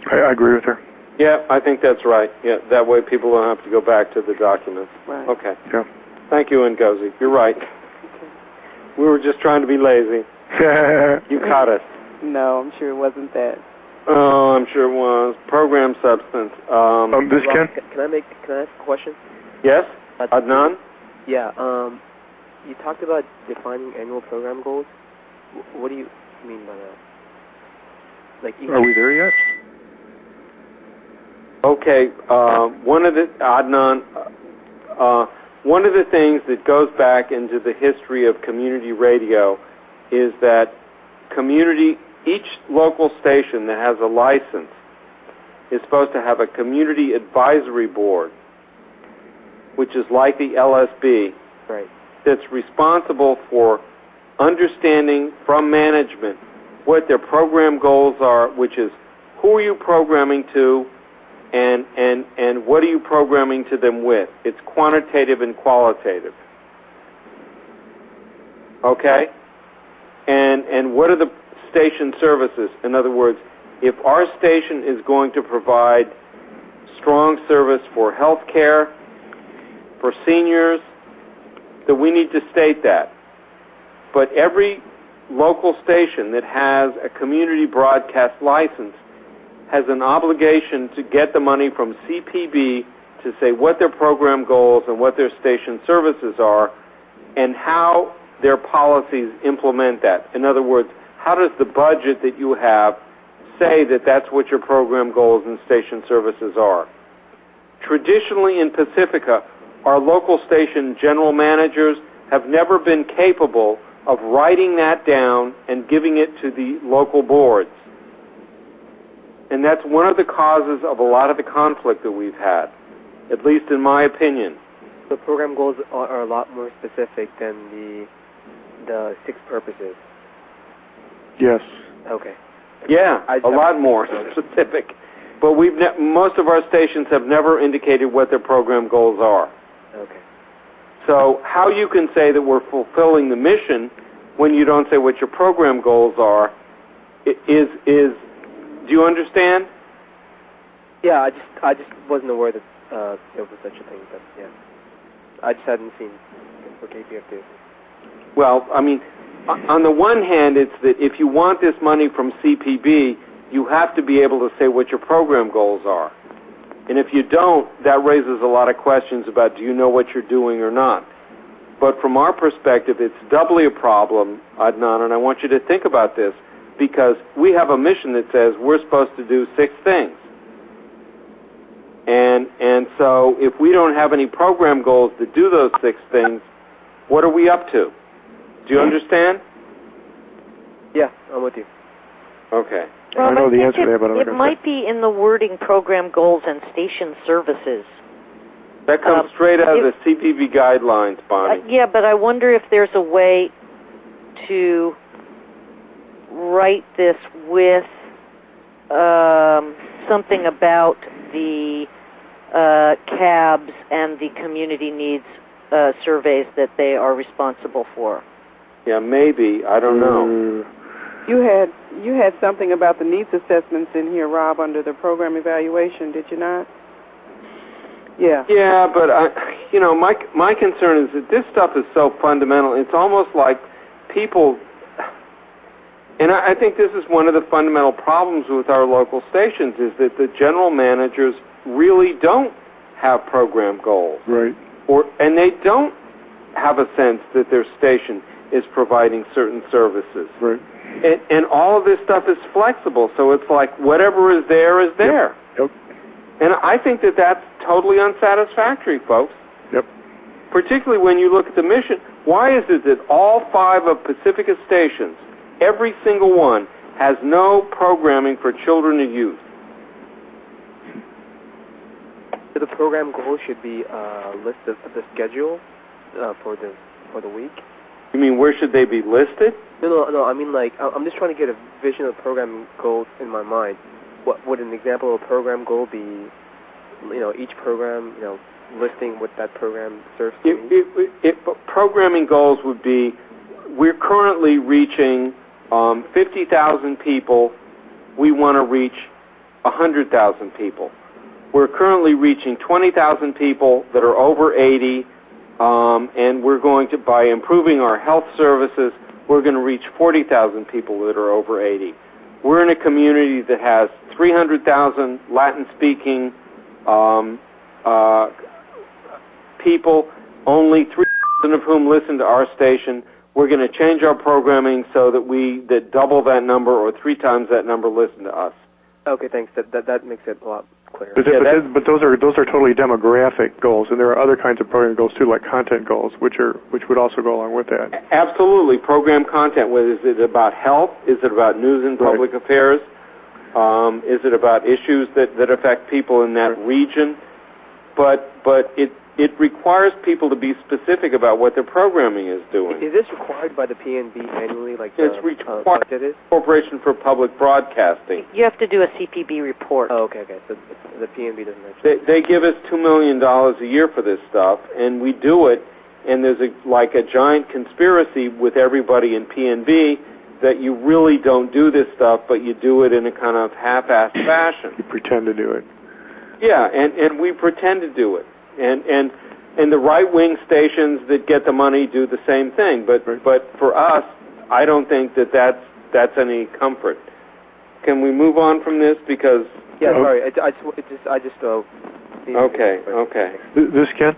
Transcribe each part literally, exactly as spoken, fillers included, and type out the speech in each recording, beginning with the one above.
I, I agree with her. Yeah, I think that's right. Yeah, that way people don't have to go back to the documents. Right. Okay. Yeah. Thank you, Ngozi. You're right. We were just trying to be lazy. You caught us. No, I'm sure it wasn't that. Oh, I'm sure it was. Program substance. Um, um, this Rob, Ken? Can I make? Can I ask a question? Yes? Uh, Adnan? Yeah. Um, you talked about defining annual program goals. W- what do you mean by that? Like, Are we there yet? Okay. Uh, one of the Adnan. Uh, one of the things that goes back into the history of community radio is that community, each local station that has a license is supposed to have a community advisory board, which is like the L S B, right, that's responsible for understanding from management what their program goals are, which is who are you programming to, and and and what are you programming to them with. It's quantitative and qualitative. Okay? And and what are the station services? In other words, if our station is going to provide strong service for health care, for seniors, then we need to state that. But every local station that has a community broadcast license has an obligation to get the money from C P B to say what their program goals and what their station services are and how their policies implement that. In other words, how does the budget that you have say that that's what your program goals and station services are? Traditionally in Pacifica, our local station general managers have never been capable of writing that down and giving it to the local boards. And that's one of the causes of a lot of the conflict that we've had, at least in my opinion. The program goals are, are a lot more specific than the the six purposes. Yes. Okay. Yeah, I, a lot more specific. But we've ne- most of our stations have never indicated what their program goals are. Okay. So how you can say that we're fulfilling the mission when you don't say what your program goals are is is do you understand? Yeah, I just I just wasn't aware that uh, there was such a thing, but yeah, I just hadn't seen. Okay, you have to. Well, I mean, on the one hand, it's that if you want this money from C P B, you have to be able to say what your program goals are. And if you don't, that raises a lot of questions about do you know what you're doing or not. But from our perspective, it's doubly a problem, Adnan, and I want you to think about this, because we have a mission that says we're supposed to do six things. And and so if we don't have any program goals to do those six things, what are we up to? Do you understand? Yeah, I'm with you. Okay. I Well, know I the think answer it, to that, but I'm not it gonna might say. be in the wording program goals and station services. That comes Um, straight out of if- the C P B guidelines, Bonnie. Uh, yeah, but I wonder if there's a way to write this with um, something about the uh, cabs and the community needs uh, surveys that they are responsible for. Yeah, maybe. I don't know. You had you had something about the needs assessments in here, Rob, under the program evaluation, did you not? Yeah. Yeah, but I, you know, my my concern is that this stuff is so fundamental. It's almost like people, and I, I think this is one of the fundamental problems with our local stations is that the general managers really don't have program goals, Right. or and they don't have a sense that their station is providing certain services. Right. And, and all of this stuff is flexible, so it's like whatever is there is there. Yep. And I think that that's totally unsatisfactory, folks. Yep. Particularly when you look at the mission. Why is it that all five of Pacifica stations, every single one, has no programming for children and youth? So the program goal should be a list of the schedule uh, for the for the week. You mean where should they be listed? No, no, no. I mean, like, I'm just trying to get a vision of program goals in my mind. What would an example of a program goal be? You know, each program, you know, listing what that program serves to It, it, it, it, programming goals would be, we're currently reaching um, fifty thousand people. We want to reach one hundred thousand people. We're currently reaching twenty thousand people that are over eighty, um, and we're going to, by improving our health services, we're going to reach forty thousand people that are over eighty. We're in a community that has three hundred thousand Latin-speaking um, uh, people, only three thousand of whom listen to our station. We're going to change our programming so that we that double that number or three times that number listen to us. Okay, thanks. That that, that makes it a lot clearer. But, Yeah, but, but those are those are totally demographic goals, and there are other kinds of program goals too, like content goals, which are which would also go along with that. Absolutely, program content. Whether is it about health? Is it about news and public Right. affairs? Um, is it about issues that, that affect people in that region? But but it it requires people to be specific about what their programming is doing. Is this required by the P N B annually, like It's the required uh, budget is? Corporation for Public Broadcasting. You have to do a C P B report. Oh, okay, okay. So the P N B doesn't mention. They, they give us two million dollars a year for this stuff, and we do it. And there's a, like a giant conspiracy with everybody in P N B that you really don't do this stuff, but you do it in a kind of half-assed fashion. You pretend to do it. Yeah, and, and we pretend to do it. And and and the right-wing stations that get the money do the same thing. But Right. but for us, I don't think that that's, that's any comfort. Can we move on from this? Because... Yeah, Oh. sorry. I, I just, it just, I just. Uh, Okay, okay. Th- This, Ken?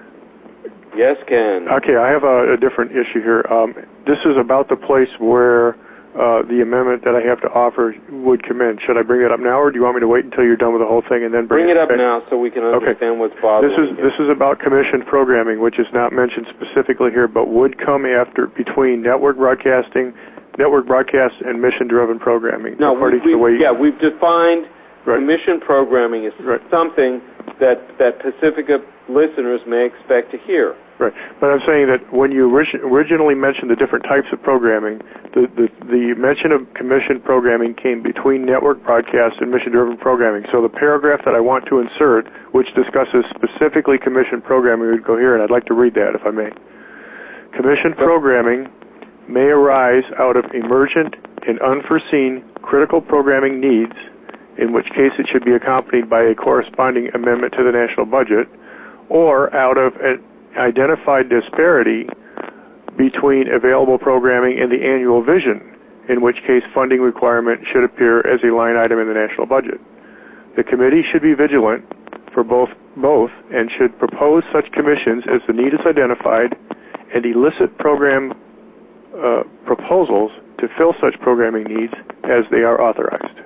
Yes, Ken. Okay, I have a, a different issue here. Um, this is about the place where uh, the amendment that I have to offer would come in. Should I bring it up now, or do you want me to wait until you're done with the whole thing and then bring, Bring it up back? now so we can Okay. understand what's bothering This is you. this is about commissioned programming, which is not mentioned specifically here, but would come after between network broadcasting, network broadcast, and mission-driven programming. No, according we, to the way we, yeah, we've defined Right. commission programming as Right. something that, that Pacifica listeners may expect to hear. Right, but I'm saying that when you orig- originally mentioned the different types of programming, the, the, the mention of commissioned programming came between network broadcast and mission-driven programming. So the paragraph that I want to insert, which discusses specifically commissioned programming, would go here, and I'd like to read that, if I may. Commissioned programming may arise out of emergent and unforeseen critical programming needs, in which case it should be accompanied by a corresponding amendment to the national budget, or out of an identified disparity between available programming and the annual vision, in which case funding requirement should appear as a line item in the national budget. The committee should be vigilant for both both and should propose such commissions as the need is identified and elicit program uh, proposals to fill such programming needs as they are authorized.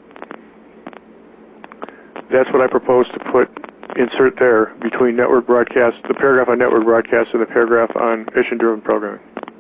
That's what I propose to put insert there between network broadcast, the paragraph on network broadcast and the paragraph on mission-driven programming.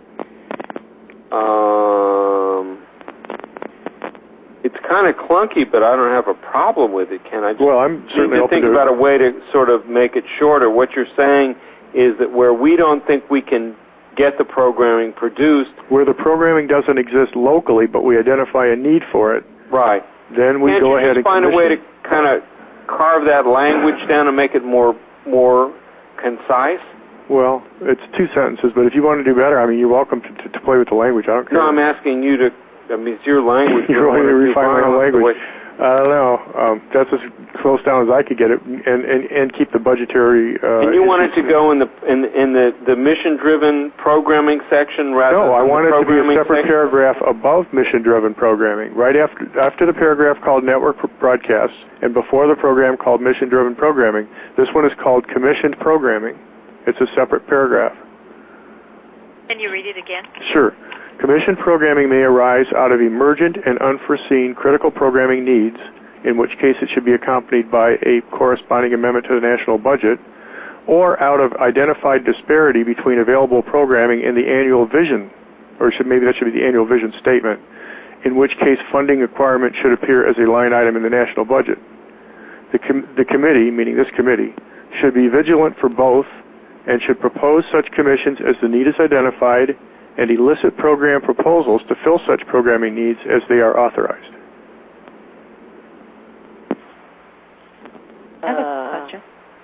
Um, it's kind of clunky, but I don't have a problem with it, Ken. I just Well, I'm need certainly to open think to about a way to sort of make it shorter. What you're saying is that where we don't think we can get the programming produced, where the programming doesn't exist locally, but we identify a need for it, right? then we Can't go you ahead just and find a way to commission. kind of carve that language down and make it more more concise? Well, it's two sentences, but if you want to do better, I mean, you're welcome to, to, to play with the language. I don't care. No, I'm asking you to. I mean, it's your language. You're You going to wanna do refine my violence the language. way- I don't know. Um, that's as close down as I could get it, and and, and keep the budgetary. Uh, and you want it to issues. go in the in, in the, the mission-driven programming section rather No, than I the want it to be a programming separate section? paragraph above mission-driven programming, right after after the paragraph called network broadcasts, and before the program called mission-driven programming. This one is called commissioned programming. It's a separate paragraph. Can you read it again? Sure. Commissioned programming may arise out of emergent and unforeseen critical programming needs, in which case it should be accompanied by a corresponding amendment to the national budget, or out of identified disparity between available programming and the annual vision, or should, maybe that should be the annual vision statement, in which case funding requirement should appear as a line item in the national budget. The, com- the committee, meaning this committee, should be vigilant for both and should propose such commissions as the need is identified and elicit program proposals to fill such programming needs as they are authorized. I have a question.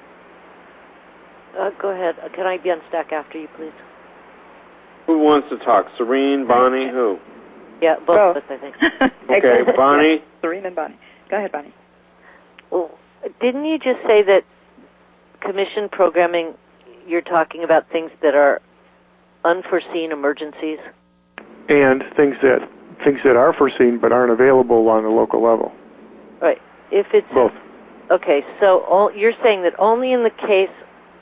Uh, go ahead. Uh, can I be on stack after you, please? Who wants to talk? Serene, Bonnie, who? Yeah, both Oh. of us, I think. Okay, Bonnie. Serene and Bonnie. Go ahead, Bonnie. Well, didn't you just say that commission programming, you're talking about things that are unforeseen emergencies? And things that things that are foreseen but aren't available on the local level. Right. If it's both. Okay, so all, you're saying that only in the case.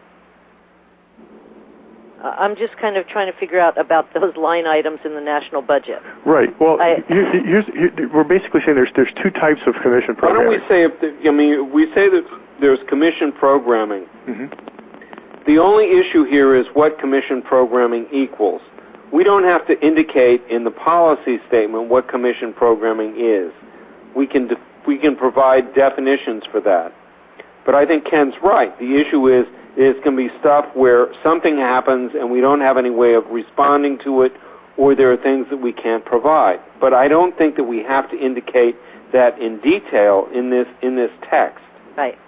Uh, I'm just kind of trying to figure out about those line items in the national budget. Right. Well, I, you, you, you, we're basically saying there's there's two types of commission programming. Why don't we say if the, I mean we say that there's commission programming. Mm-hmm. The only issue here is what commission programming equals. We don't have to indicate in the policy statement what commission programming is. We can de- we can provide definitions for that. But I think Ken's right. The issue is it's going to be stuff where something happens and we don't have any way of responding to it, or there are things that we can't provide. But I don't think that we have to indicate that in detail in this in this text. Right.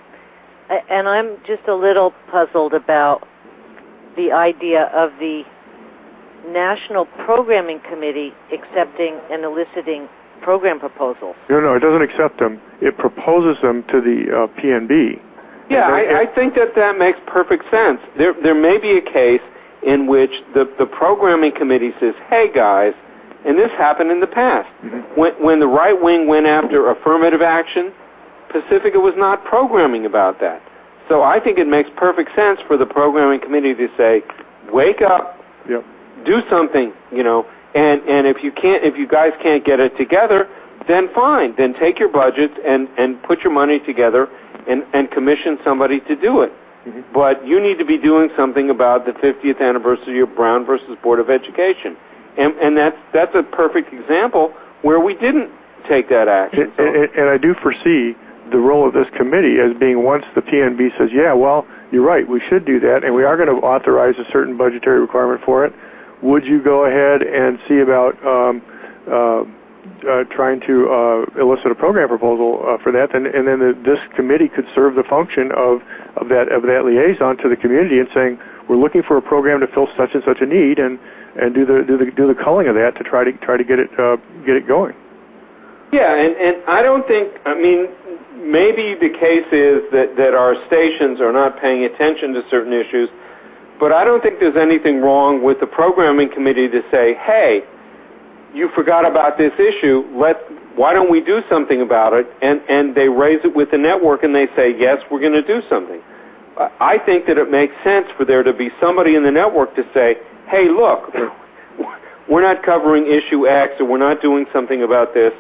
And I'm just a little puzzled about the idea of the National Programming Committee accepting and eliciting program proposals. No, no, it doesn't accept them. It proposes them to the uh, P N B. Yeah, I, I think that that makes perfect sense. There, there may be a case in which the, the programming committee says, hey, guys, and this happened in the past. Mm-hmm. When, when the right wing went after affirmative action, Pacifica was not programming about that. So I think it makes perfect sense for the programming committee to say, wake up, yep. do something, you know, and, and if you can't, if you guys can't get it together, then fine. Then take your budgets and, and put your money together and, and commission somebody to do it. Mm-hmm. But you need to be doing something about the fiftieth anniversary of Brown versus Board of Education. And, and that's, that's a perfect example where we didn't take that action. And, so. and, and I do foresee the role of this committee as being, once the P N B says, yeah, well, you're right, we should do that, and we are going to authorize a certain budgetary requirement for it, would you go ahead and see about um, uh, uh, trying to uh, elicit a program proposal uh, for that? And, and then the, this committee could serve the function of, of that of that liaison to the community and saying, we're looking for a program to fill such and such a need, and, and do the do the do the culling of that to try to try to get it uh, get it going. Yeah, and, and I don't think, I mean, maybe the case is that, that our stations are not paying attention to certain issues, but I don't think there's anything wrong with the programming committee to say, hey, you forgot about this issue, let, why don't we do something about it? And, and they raise it with the network and they say, yes, we're going to do something. I think that it makes sense for there to be somebody in the network to say, hey, look, we're not covering issue X, or we're not doing something about this.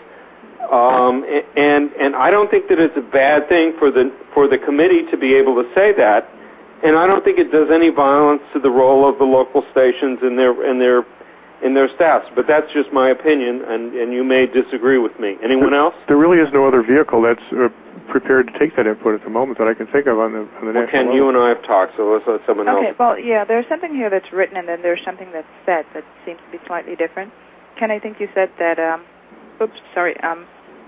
Um, and and I don't think that it's a bad thing for the for the committee to be able to say that, and I don't think it does any violence to the role of the local stations and their and their in their staffs. But that's just my opinion, and, and you may disagree with me. Anyone else? There really is no other vehicle that's uh, prepared to take that input at the moment that I can think of on the on the well, national Ken, level. you and I have talked, so let's let someone else. Okay, well, yeah, there's something here that's written, and then there's something that's said that seems to be slightly different. Ken, I think you said that. Um, oops, sorry. Um,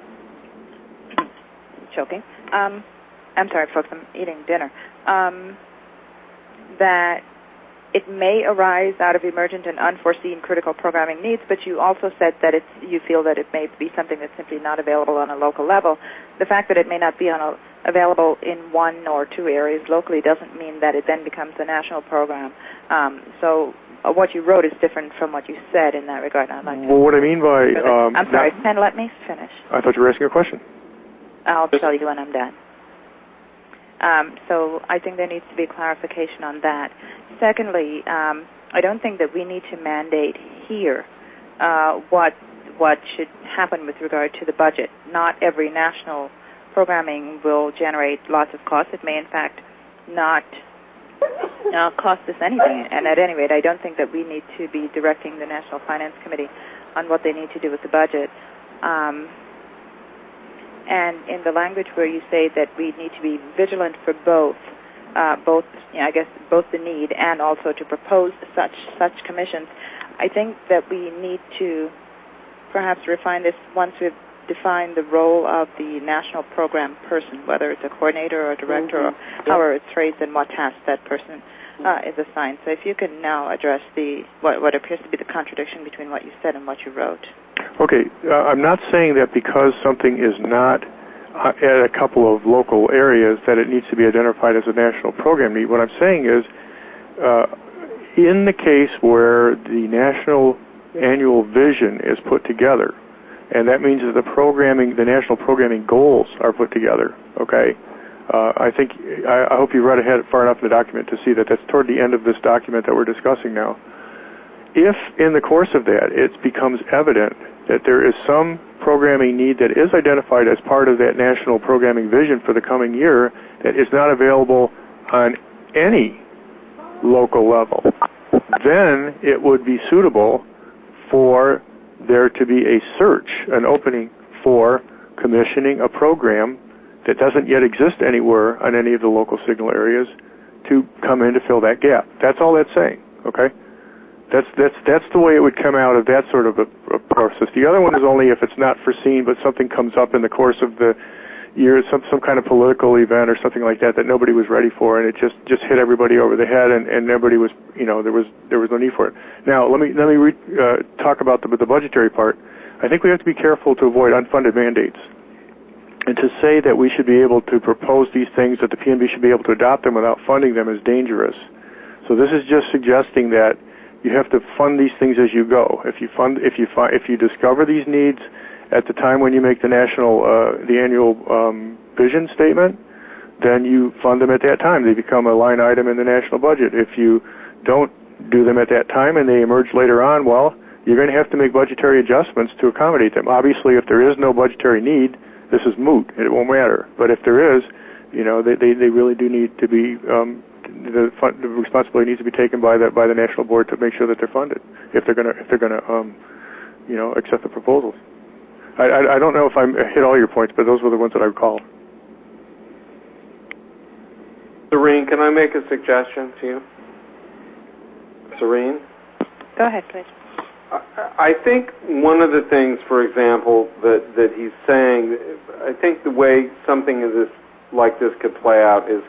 choking. Um, I'm sorry, folks. I'm eating dinner. Um, that it may arise out of emergent and unforeseen critical programming needs, but you also said that it's, you feel that it may be something that's simply not available on a local level. The fact that it may not be on a, available in one or two areas locally doesn't mean that it then becomes a national program. Um, so uh, what you wrote is different from what you said in that regard. I'd like to well, what I mean by... Um, I'm sorry, Ken, let me finish. I thought you were asking a question. I'll tell you when I'm done. Um, so I think there needs to be clarification on that. Secondly, um, I don't think that we need to mandate here uh, what what should happen with regard to the budget. Not every national programming will generate lots of costs. It may, in fact, not uh, cost us anything. And at any rate, I don't think that we need to be directing the National Finance Committee on what they need to do with the budget. Um, And in the language where you say that we need to be vigilant for both, uh, both, you know, I guess, both the need and also to propose such such commissions, I think that we need to perhaps refine this once we've defined the role of the national program person, whether it's a coordinator or a director mm-hmm. or however it's phrased and what task that person uh, is assigned. So if you can now address the what, what appears to be the contradiction between what you said and what you wrote. Okay, uh, I'm not saying that because something is not at a couple of local areas that it needs to be identified as a national program need. What I'm saying is, uh, in the case where the national annual vision is put together, and that means that the programming, the national programming goals are put together, okay? Uh, I think, I, I hope you read ahead far enough in the document to see that that's toward the end of this document that we're discussing now. If in the course of that it becomes evident that there is some programming need that is identified as part of that national programming vision for the coming year that is not available on any local level, then it would be suitable for there to be a search, an opening for commissioning a program that doesn't yet exist anywhere on any of the local signal areas to come in to fill that gap. That's all that's saying, okay? That's that's that's the way it would come out of that sort of a, a process. The other one is only if it's not foreseen, but something comes up in the course of the year, some some kind of political event or something like that that nobody was ready for, and it just, just hit everybody over the head, and, and nobody was, you know, there was there was no need for it. Now let me let me re, uh, talk about the the budgetary part. I think we have to be careful to avoid unfunded mandates, and to say that we should be able to propose these things, that the P N B should be able to adopt them without funding them, is dangerous. So this is just suggesting that you have to fund these things as you go. If you fund, if you find, if you discover these needs at the time when you make the national, uh, the annual um, vision statement, then you fund them at that time. They become a line item in the national budget. If you don't do them at that time and they emerge later on, well, you're going to have to make budgetary adjustments to accommodate them. Obviously, if there is no budgetary need, this is moot. It won't matter. But if there is, you know, they they, they really do need to be. Um, The, fund, the responsibility needs to be taken by the by the national board to make sure that they're funded if they're gonna if they're gonna um, you know, accept the proposals. I, I I don't know if I hit all your points, but those were the ones that I recalled. Serene, can I make a suggestion to you? Serene? Go ahead, please. I think one of the things, for example, that that he's saying, I think the way something of this like this could play out is,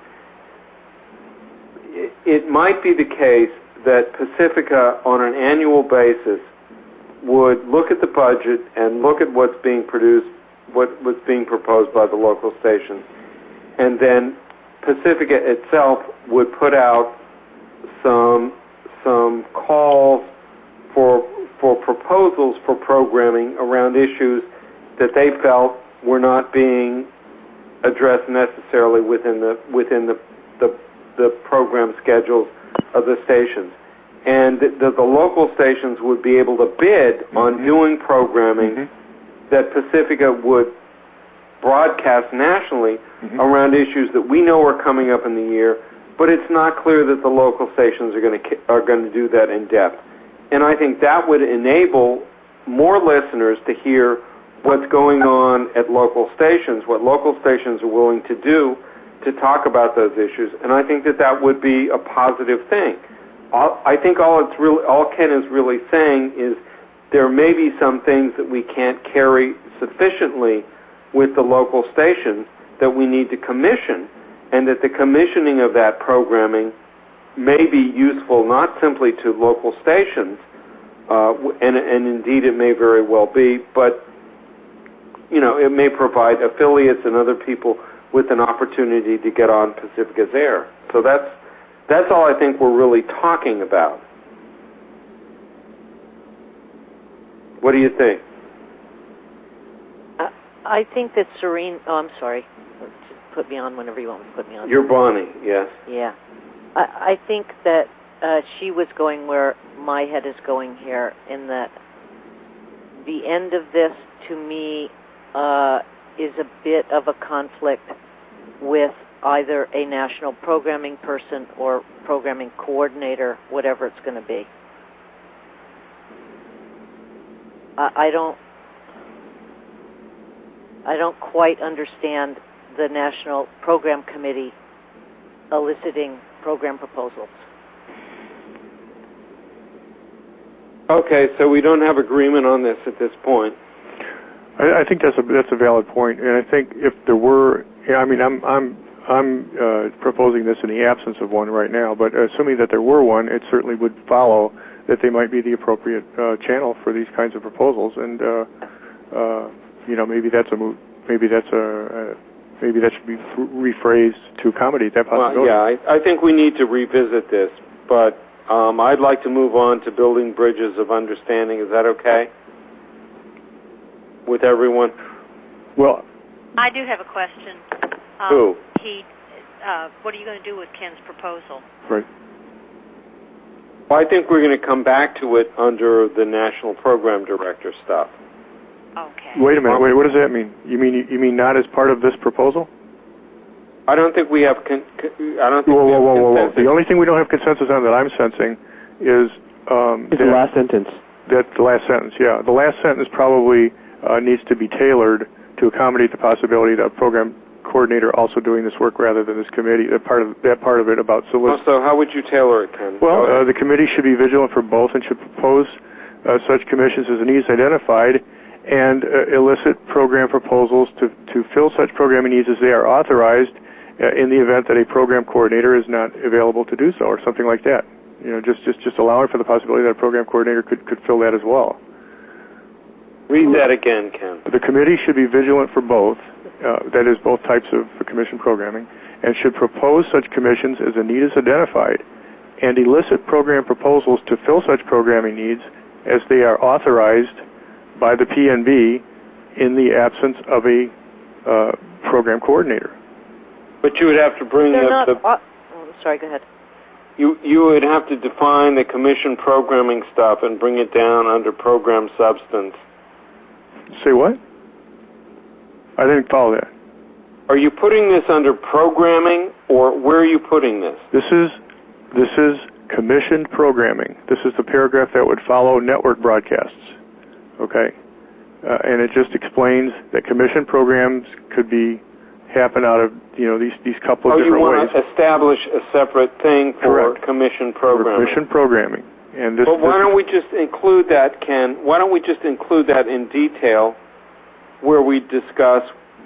it might be the case that Pacifica, on an annual basis, would look at the budget and look at what's being produced, what was being proposed by the local stations, and then Pacifica itself would put out some some calls for for proposals for programming around issues that they felt were not being addressed necessarily within the within the the the program schedules of the stations. And the, the, the local stations would be able to bid mm-hmm. on doing programming mm-hmm. that Pacifica would broadcast nationally mm-hmm. around issues that we know are coming up in the year, but it's not clear that the local stations are going to are going to do that in depth. And I think that would enable more listeners to hear what's going on at local stations, what local stations are willing to do to talk about those issues, and I think that that would be a positive thing. All, I think all it's really, all Ken is really saying is there may be some things that we can't carry sufficiently with the local stations that we need to commission, and that the commissioning of that programming may be useful not simply to local stations, uh, and, and indeed it may very well be, but you know, it may provide affiliates and other people with an opportunity to get on Pacifica's air. So that's that's all I think we're really talking about. What do you think? Uh, I think that Serene... Oh, I'm sorry. Just put me on whenever you want to put me on. You're Bonnie, yes. Yeah. I, I think that uh, she was going where my head is going here, in that the end of this, to me, uh, is a bit of a conflict with either a national programming person or programming coordinator, whatever it's going to be. I, I don't I don't quite understand the National Program Committee eliciting program proposals. Okay, so we don't have agreement on this at this point. I, I think that's a that's a valid point, and I think if there were, yeah, I mean, I'm I'm I'm uh, proposing this in the absence of one right now, but assuming that there were one, it certainly would follow that they might be the appropriate uh, channel for these kinds of proposals, and uh, uh, you know, maybe that's a maybe that's a, a maybe that should be rephrased to accommodate that possibility. Well, yeah, I, I think we need to revisit this, but um, I'd like to move on to building bridges of understanding. Is that okay with everyone? Well, I do have a question. Um, Who? He, uh, what are you going to do with Ken's proposal? right. Well, I think we're going to come back to it under the National Program Director stuff. Okay. Wait a minute. Wait. What does that mean? You mean you mean not as part of this proposal? I don't think we have. Con- con- I don't think Whoa, we whoa, have whoa, whoa, whoa! consensus. The only thing we don't have consensus on that I'm sensing is um, It's that, the last sentence. that the last sentence. Yeah, the last sentence probably uh, needs to be tailored to accommodate the possibility that a program coordinator also doing this work rather than this committee. That part of that part of it about solicit. So how would you tailor it, Ken? Well, uh, the committee should be vigilant for both and should propose uh, such commissions as the needs identified and uh, elicit program proposals to, to fill such programming needs as they are authorized uh, in the event that a program coordinator is not available to do so or something like that. You know, just, just, just allowing for the possibility that a program coordinator could, could fill that as well. Read that again, Ken. The committee should be vigilant for both, uh, that is, both types of commission programming, and should propose such commissions as the need is identified and elicit program proposals to fill such programming needs as they are authorized by the P N B in the absence of a uh, program coordinator. But you would have to bring They're up not. the. Uh, oh, sorry. Go ahead. You you would have to define the commission programming stuff and bring it down under program substance. Say what? I didn't follow that. Are you putting this under programming, or where are you putting this? This is this is commissioned programming. This is the paragraph that would follow network broadcasts. Okay, uh, and it just explains that commissioned programs could be happen out of you know these these couple of oh, you different want ways. to establish a separate thing for Correct. commission programming. Commissioned programming, and this. But why this don't we just include that, Ken? Why don't we just include that in detail, where we discuss?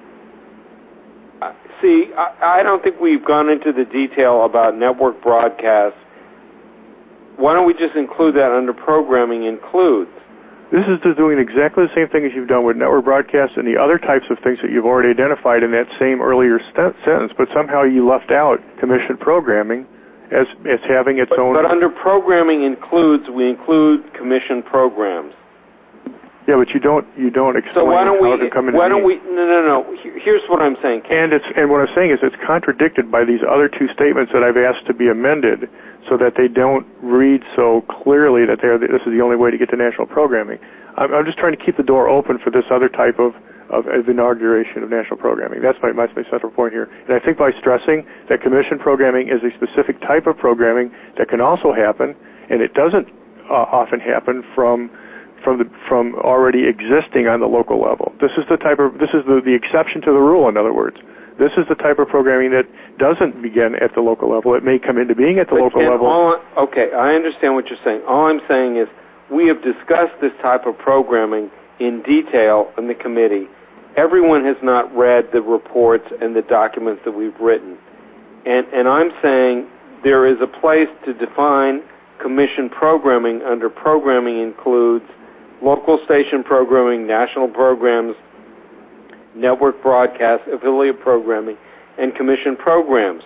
Uh, see, I, I don't think we've gone into the detail about network broadcasts. Why don't we just include that under programming includes? This is just doing exactly the same thing as you've done with network broadcasts and the other types of things that you've already identified in that same earlier st- sentence, but somehow you left out commissioned programming as as having its but, own. But under programming includes, we include commissioned programs. Yeah, but you don't you don't explain so why don't how we, to come into Why don't being. we? No, no, no. Here's what I'm saying, Ken. And it's and what I'm saying is it's contradicted by these other two statements that I've asked to be amended, so that they don't read so clearly that they're this is the only way to get to national programming. I'm, I'm just trying to keep the door open for this other type of, of, of inauguration of national programming. That's my, that's my central point here. And I think by stressing that commission programming is a specific type of programming that can also happen, and it doesn't uh, often happen from from the from already existing on the local level. This is the type of this is the, the exception to the rule. In other words. This is the type of programming that doesn't begin at the local level. It may come into being at the but local Ken, level. All, okay, I understand what you're saying. All I'm saying is we have discussed this type of programming in detail in the committee. Everyone has not read the reports and the documents that we've written. And, and I'm saying there is a place to define commission programming under programming includes local station programming, national programs, network broadcast, affiliate programming, and commission programs.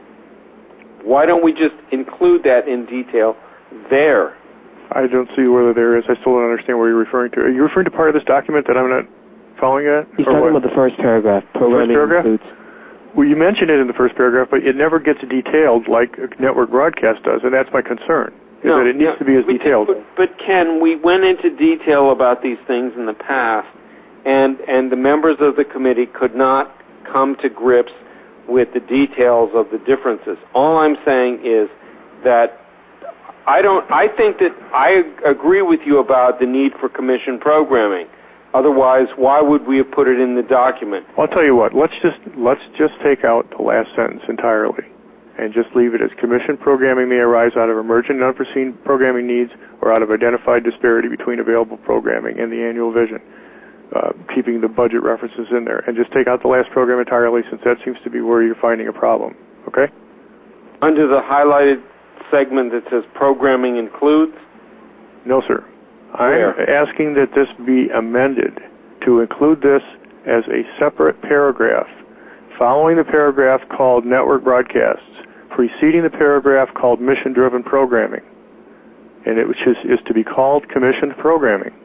Why don't we just include that in detail there? I don't see whether there is. I still don't understand what you're referring to. Are you referring to part of this document that I'm not following at? He's talking what? about the first paragraph. Programming first paragraph? includes. Well, you mentioned it in the first paragraph, but it never gets detailed like a network broadcast does, and that's my concern, is no, that it needs no, to be as we, detailed. But, but, Ken, we went into detail about these things in the past, and, and the members of the committee could not come to grips with the details of the differences. All I'm saying is that I don't. I think that I agree with you about the need for commission programming. Otherwise, why would we have put it in the document? I'll tell you what. Let's just let's just take out the last sentence entirely, and just leave it as commission programming may arise out of emergent and unforeseen programming needs or out of identified disparity between available programming and the annual vision. Uh, keeping the budget references in there, and just take out the last program entirely, since that seems to be where you're finding a problem. Okay? Under the highlighted segment that says programming includes? No, sir. Where? I'm asking that this be amended to include this as a separate paragraph following the paragraph called network broadcasts, preceding the paragraph called mission-driven programming, and it which is, is to be called commissioned programming.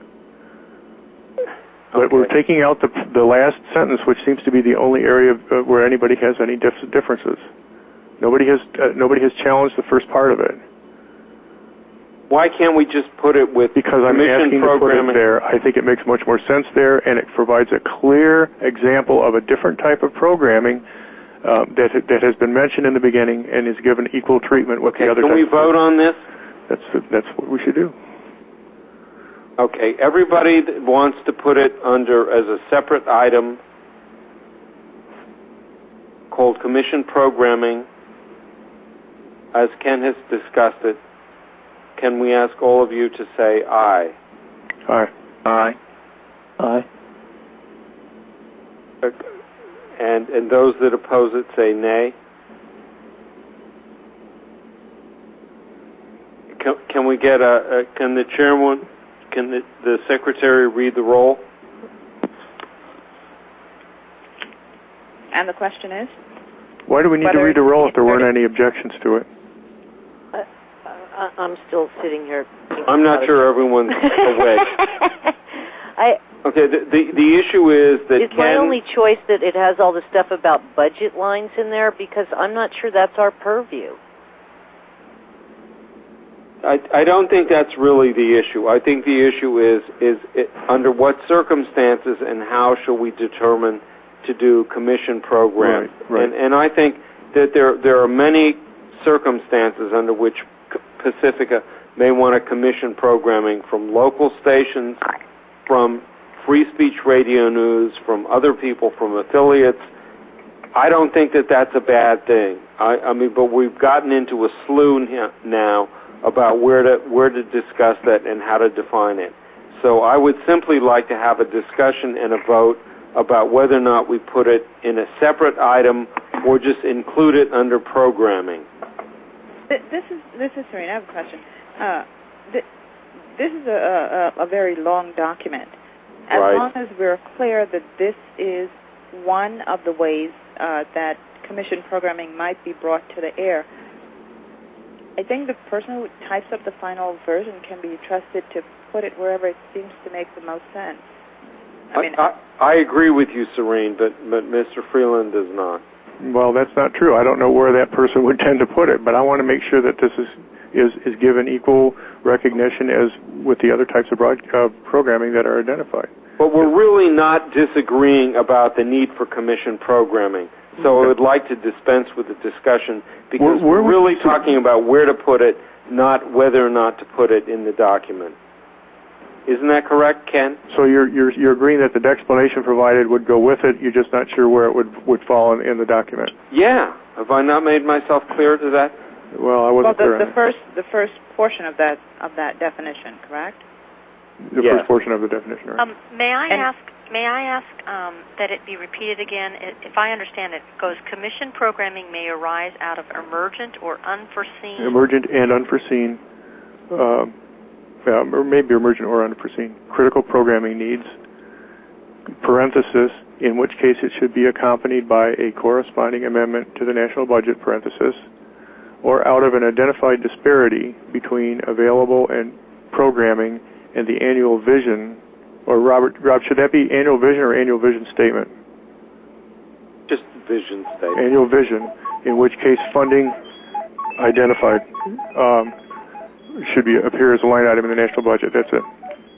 But okay. we're taking out the the last sentence, which seems to be the only area of, uh, where anybody has any dif- differences. Nobody has uh, nobody has challenged the first part of it. Why can't we just put it with Because I'm asking to put it programming? there. I think it makes much more sense there, and it provides a clear example of a different type of programming uh, that that has been mentioned in the beginning and is given equal treatment with Okay, the other. can we vote on this? That's that's what we should do. Okay, everybody that wants to put it under as a separate item called commission programming, as Ken has discussed it, can we ask all of you to say aye? Aye. Aye. Aye. And and those that oppose it say nay. Can, can we get a, a can the chairman, can the, the secretary read the roll? And the question is? Why do we need to Whether read the roll if there weren't it's- any objections to it? I, I, I'm still sitting here. I'm not sure everyone's awake. I, Okay, the, the the issue is that is Ken, my only choice that it has all the stuff about budget lines in there, because I'm not sure that's our purview. I, I don't think that's really the issue. I think the issue is is it, under what circumstances and how shall we determine to do commission programs. Right, right. And and I think that there there are many circumstances under which Pacifica may want to commission programming from local stations, from Free Speech Radio News, from other people, from affiliates. I don't think that that's a bad thing. I, I mean, but we've gotten into a slew now about where to where to discuss that and how to define it. So I would simply like to have a discussion and a vote about whether or not we put it in a separate item or just include it under programming. This is this is Serena. I have a question. Uh, th- this is a, a, a very long document. As Right. long as we're clear that this is one of the ways uh, that commission programming might be brought to the air, I think the person who types up the final version can be trusted to put it wherever it seems to make the most sense. I mean, I, I, I agree with you, Serene, but, but Mister Freeland does not. Well, that's not true. I don't know where that person would tend to put it, but I want to make sure that this is is, is given equal recognition as with the other types of broad, uh, programming that are identified. But we're really not disagreeing about the need for commission programming. So I would like to dispense with the discussion because Where- where we're really would- talking about where to put it, not whether or not to put it in the document. Isn't that correct, Ken? So you're you're you're agreeing that the explanation provided would go with it. You're just not sure where it would would fall in, in the document. Yeah. Have I not made myself clear to that? Well, I well, wasn't clear the, on the first the first portion of that of that definition, correct? that. The Yes. first portion of the definition. Right? Um, may I And- ask? May I ask um, that it be repeated again? I- If I understand it, it goes commission programming may arise out of emergent or unforeseen. Emergent and unforeseen, um, yeah, or maybe emergent or unforeseen critical programming needs. Parenthesis, in which case it should be accompanied by a corresponding amendment to the national budget. Parenthesis, or out of an identified disparity between available and programming and the annual vision. Or Robert, Rob, should that be annual vision or annual vision statement? Just vision statement. Annual vision, in which case funding identified um, should be appear as a line item in the national budget. That's it.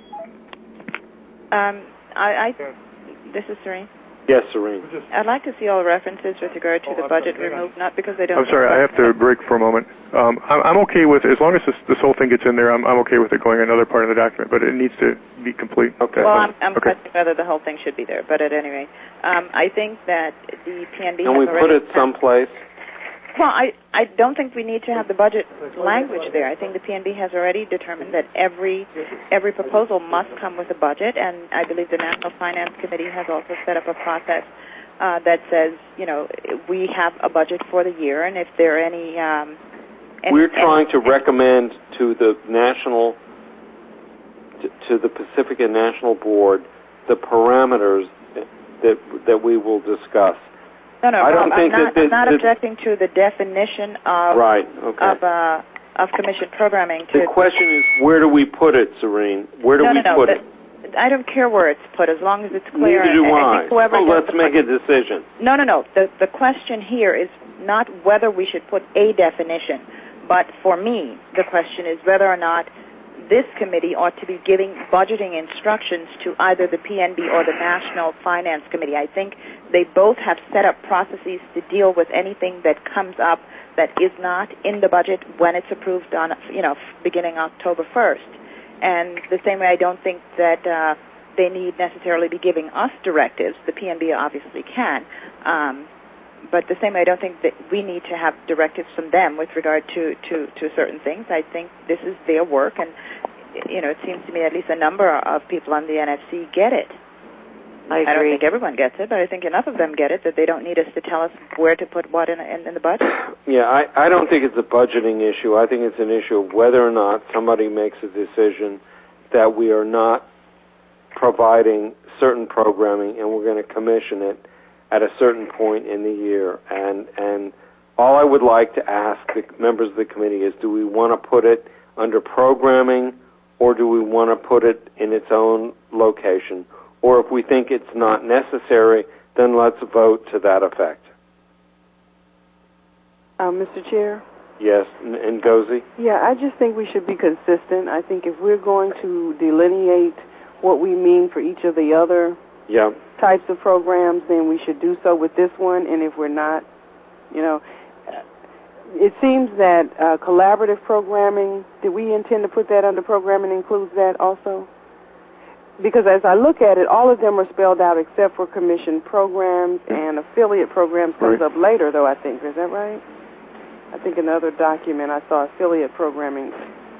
Um, I, I this is Serene. Yes, Serene. I'd like to see all references with regard to the budget removed, not because they don't. I'm sorry, I have to break for a moment. Um, I'm, I'm okay with, as long as this, this whole thing gets in there, I'm, I'm okay with it going another part of the document, but it needs to be complete. Okay. Well, I'm, I'm okay. questioning whether the whole thing should be there, but at any rate, um, I think that the P N B Can has we already put it someplace? Well, I, I don't think we need to have the budget language there. I think the P N B has already determined that every every proposal must come with a budget, and I believe the National Finance Committee has also set up a process uh, that says, you know, we have a budget for the year, and if there are any... Um, any We're trying any, to recommend to the national, to, to the Pacifica National Board, the parameters that that we will discuss. No, no, I don't Rob, think I'm not, that I'm not that- objecting to the definition of Right, okay. of uh, of commission programming. To The question is, where do we put it, Serene? Where do no, we no, no, put the, it? I don't care where it's put, as long as it's clear. Neither do and, I. I think whoever So gets let's the make a decision. No, no, no. The the question here is not whether we should put a definition, but for me, the question is whether or not this committee ought to be giving budgeting instructions to either the P N B or the National Finance Committee. I think they both have set up processes to deal with anything that comes up that is not in the budget when it's approved on, you know, beginning October first. And the same way, I don't think that uh, they need necessarily be giving us directives. The P N B obviously can. Um, but the same way, I don't think that we need to have directives from them with regard to, to, to certain things. I think this is their work, and, you know, it seems to me at least a number of people on the N F C get it. I agree. I don't think everyone gets it, but I think enough of them get it that they don't need us to tell us where to put what in, in, in the budget. Yeah, I, I don't think it's a budgeting issue. I think it's an issue of whether or not somebody makes a decision that we are not providing certain programming and we're going to commission it at a certain point in the year. And and all I would like to ask the members of the committee is, do we want to put it under programming, or do we want to put it in its own location? Or if we think it's not necessary, then let's vote to that effect. Uh, Mister Chair? Yes, and Ngozi? Yeah, I just think we should be consistent. I think if we're going to delineate what we mean for each of the other Yeah. types of programs, then we should do so with this one. And if we're not, you know, it seems that uh, collaborative programming, did we intend to put that under programming includes that also? Because as I look at it, all of them are spelled out except for commission programs, and affiliate programs comes Right. up later, though, I think. Is that right? I think in another document I saw affiliate programming.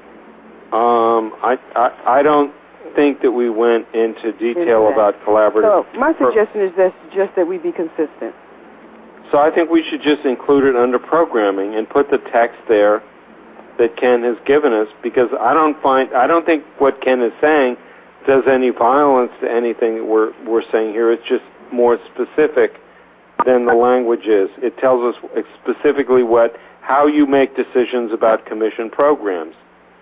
Um, I, I, I don't think that we went into detail Into that. about collaborative. So my suggestion is that just that we be consistent. So I think we should just include it under programming and put the text there that Ken has given us, because I don't find, I don't think what Ken is saying does any violence to anything that we're, we're saying here. It's just more specific than the language is. It tells us specifically what, how you make decisions about commission programs.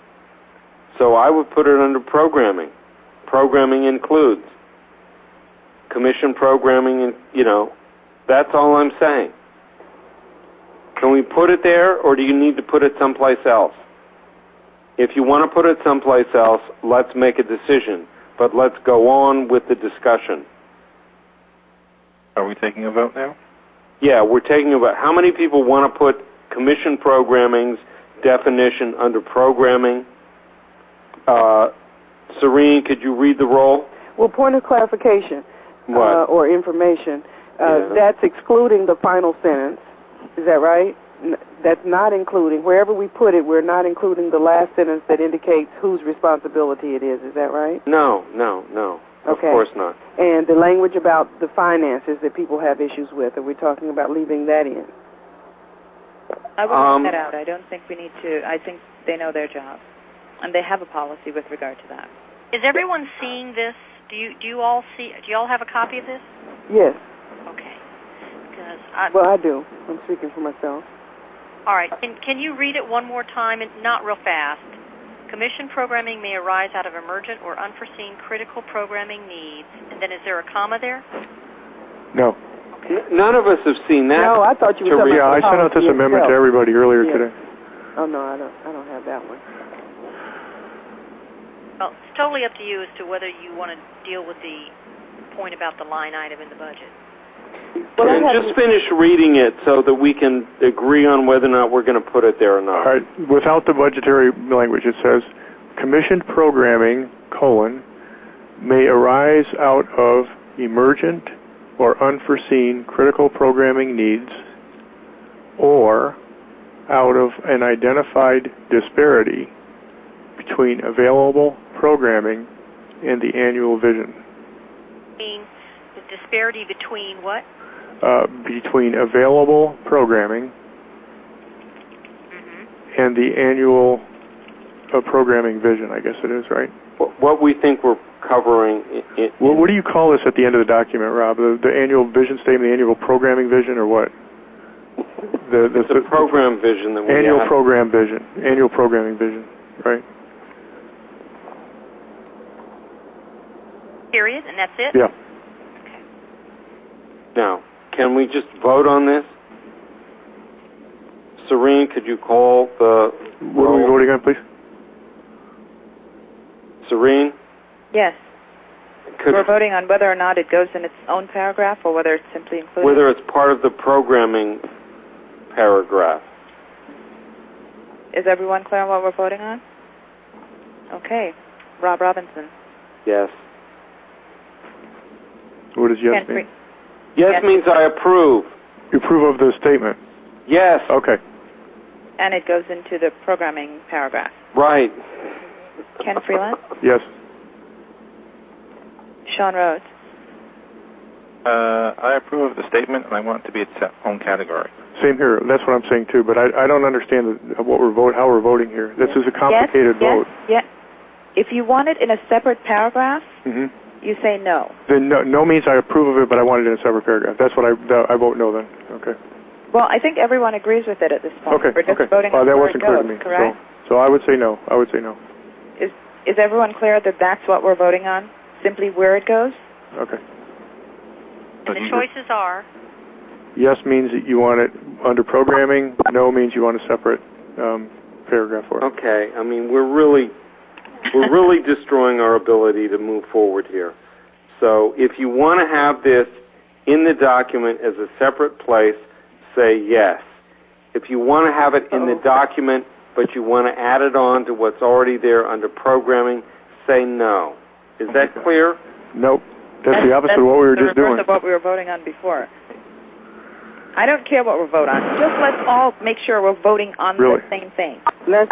So I would put it under programming. Programming includes commission programming, and, you know, that's all I'm saying. Can we put it there, or do you need to put it someplace else? If you want to put it someplace else, let's make a decision, but let's go on with the discussion. Are we taking a vote now? Yeah, we're taking about how many people want to put commission programming's definition under programming. Uh, Serene, could you read the roll? Well, point of clarification uh, or information. Uh, Yeah. That's excluding the final sentence. Is that right? N- that's not including, wherever we put it, we're not including the last sentence that indicates whose responsibility it is. Is that right? No, no, no. Okay. Of course not. And the language about the finances that people have issues with, are we talking about leaving that in? I would Um, leave that out. I don't think we need to. I think they know their job, and they have a policy with regard to that. Is everyone seeing this? Do you do you all see? Do you all have a copy of this? Yes. Okay. Because I, Well, I do. I'm speaking for myself. all right. Can can you read it one more time and not real fast? Commission programming may arise out of emergent or unforeseen critical programming needs. And then is there a comma there? No. N- none of us have seen that. No, I thought you were talking Yeah, I about sent out this policy amendment to itself. everybody earlier Yeah. today. Oh, no, I don't, I don't have that one. Well, it's totally up to you as to whether you want to deal with the point about the line item in the budget. Well, I And have just finish reading it so that we can agree on whether or not we're going to put it there or not. All right. Without the budgetary language, it says, commissioned programming, colon, may arise out of emergent or unforeseen critical programming needs or out of an identified disparity between available programming and the annual vision. Mean the disparity between what? Uh, between available programming Mm-hmm. and the annual uh, programming vision, I guess it is, right? Well, what we think we're covering. In, in, well, what do you call this at the end of the document, Rob? The, the annual vision statement, the annual programming vision, or what? The, the, it's a program vision that we annual have. program vision, annual programming vision, right? Period, and that's it? Yeah. Okay. Now, can we just vote on this? Serene, could you call the... What are we voting on, please? Serene? Yes. Could We're voting on whether or not it goes in its own paragraph or whether it's simply included. Whether it's part of the programming paragraph. Is everyone clear on what we're voting on? Okay. Rob Robinson. Yes. What does yes Ken mean? Free- Yes, yes means I approve. You approve of the statement? Yes. Okay. And it goes into the programming paragraph. Right. Ken Freeland? Yes. Sean Rhodes? Uh, I approve of the statement, and I want it to be its own category. Same here. That's what I'm saying too. But I, I don't understand the, what we're vote, how we're voting here. This is a complicated yes, vote. Yes. Yeah. If you want it in a separate paragraph, Mm-hmm. you say no. Then no, no means I approve of it, but I want it in a separate paragraph. That's what I that, I vote no then. Okay. Well, I think everyone agrees with it at this point. Okay. We're just okay. voting Well, on that where wasn't it clear goes, to me. correct? So, so I would say no. I would say no. Is is everyone clear that that's what we're voting on? Simply where it goes? Okay. And the choices are? Yes means that you want it under programming. No means you want a separate um, paragraph for it. Okay. I mean, we're really we're really destroying our ability to move forward here. So if you want to have this in the document as a separate place, say yes. If you want to have it in the document, but you want to add it on to what's already there under programming, say no. Is that clear? Nope. That's the opposite That's of what we were the just doing. reverse of what we were voting on before. I don't care what we're voting on. Just let's all make sure we're voting on Really? the same thing. Let's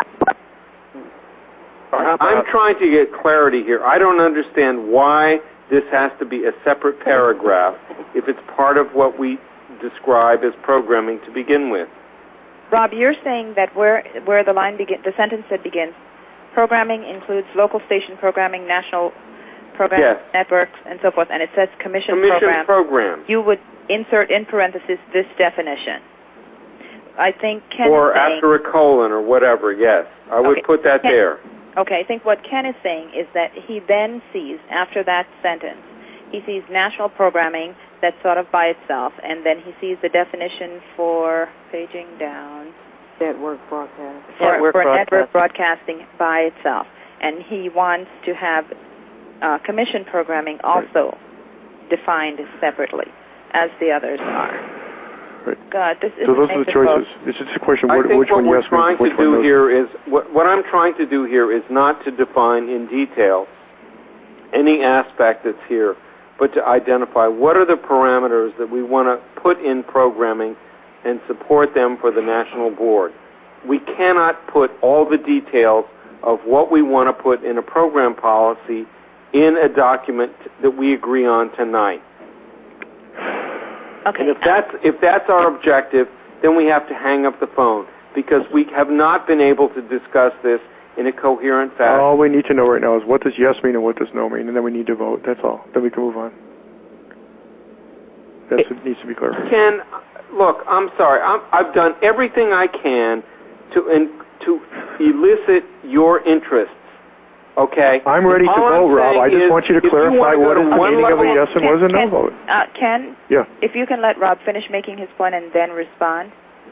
I'm trying to get clarity here. I don't understand why this has to be a separate paragraph if it's part of what we describe as programming to begin with. Rob, you're saying that where where the line begin, the sentence that begins, programming includes local station programming, national program Yes. networks, and so forth, and it says commission, Commission program. program. You would insert in parentheses this definition. I think Ken Or is saying, after a colon or whatever, yes. I would Okay. put that Ken- there. Okay, I think what Ken is saying is that he then sees, after that sentence, he sees national programming that's sort of by itself, and then he sees the definition for, paging down, network broadcast. for, Network for broadcast. network broadcasting by itself. And he wants to have uh, commission programming also defined separately, as the others are. Right. God, this is So those are the choices. It's just a question I of think which what one we're yes trying means, which to do one no. here is, what, what I'm trying to do here is not to define in detail any aspect that's here, but to identify what are the parameters that we want to put in programming and support them for the National Board. We cannot put all the details of what we want to put in a program policy in a document that we agree on tonight. Okay. And if that's, if that's our objective, then we have to hang up the phone, because we have not been able to discuss this in a coherent fashion. All we need to know right now is what does yes mean and what does no mean, and then we need to vote. That's all. Then we can move on. That's what needs to be clear. Ken, look, I'm sorry. I'm, I've done everything I can to in, to elicit your interests. Okay? I'm ready to All vote, I'm Rob. I saying just is, want you to if clarify you what is want to the go to one meaning of a level- yes and what is a no Ken, vote. Uh, Ken, Yeah. if you can let Rob finish making his point and then respond.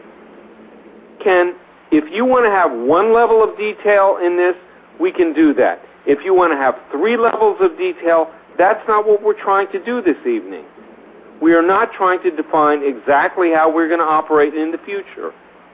Ken, if you want to have one level of detail in this, we can do that. If you want to have three levels of detail, that's not what we're trying to do this evening. We are not trying to define exactly how we're going to operate in the future.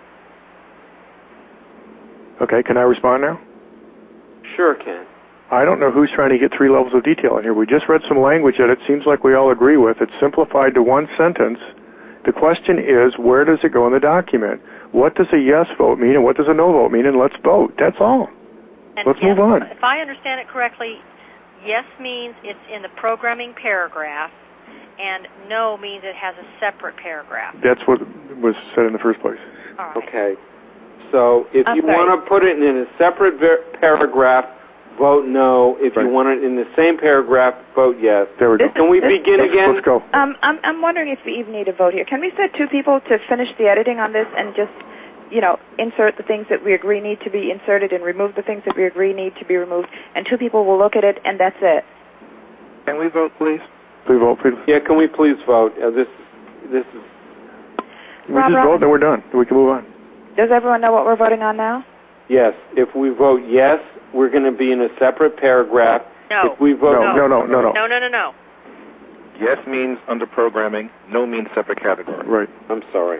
Okay, can I respond now? Sure, Ken. I don't know who's trying to get three levels of detail in here. We just read some language that it seems like we all agree with. It's simplified to one sentence. The question is, where does it go in the document? What does a yes vote mean and what does a no vote mean? And let's vote. That's all. And Let's yes, move on. If I understand it correctly, yes means it's in the programming paragraph, and no means it has a separate paragraph. That's what was said in the first place. All right. Okay. So if I'm you sorry. want to put it in a separate ver- paragraph, vote no. If Right. you want it in the same paragraph, vote yes. There we go. This Can we this- begin Let's- again? Let's go. Um, I'm, I'm wondering if we even need a vote here. Can we set two people to finish the editing on this and just, you know, insert the things that we agree need to be inserted and remove the things that we agree need to be removed, and two people will look at it, and that's it? Can we vote, please? Please vote, please. Yeah, can we please vote? Uh, this, this is. We Rob just Robinson. vote, then we're done. We can move on. Does everyone know what we're voting on now? Yes. If we vote yes, we're going to be in a separate paragraph. No. If we vote No, no, no, no, no. No, no, no, no. Yes means under programming. No means separate category. Right. I'm sorry.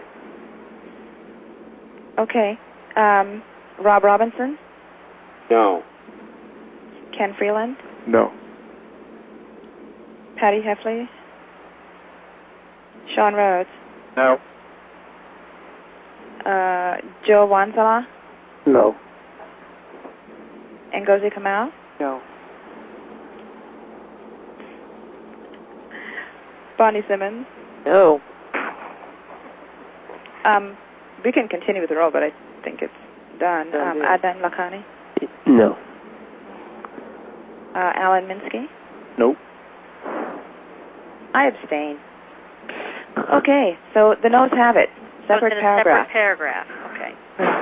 Okay. Um, Rob Robinson? No. Ken Freeland? No. Patty Heffley? Sean Rhodes? No. Uh, Joe Wanzala? No. Ngozi Kamal? No. Bonnie Simmons? No. Um, we can continue with the roll, but I think it's done. Done, Um, yeah. Adnan Lakhani? No. Uh, Alan Minsky? Nope. I abstain. Okay, so the noes have it. So Separate it's in a paragraph. separate paragraph. Okay.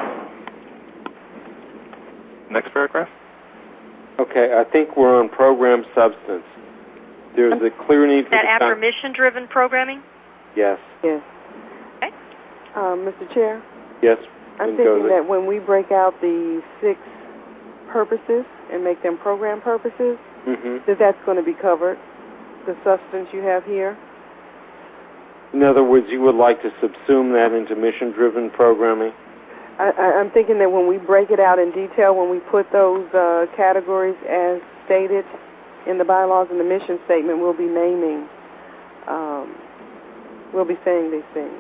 Next paragraph? Okay, I think we're on program substance. There's a clear need for That the after con- mission-driven programming? Yes. Yes. Okay. Um, Mister Chair, Yes. I'm and thinking goes- that when we break out the six purposes and make them program purposes, Mhm. that that's going to be covered, the substance you have here. In other words, you would like to subsume that into mission-driven programming? I, I, I'm thinking that when we break it out in detail, when we put those uh, categories as stated in the bylaws and the mission statement, we'll be naming, um, we'll be saying these things.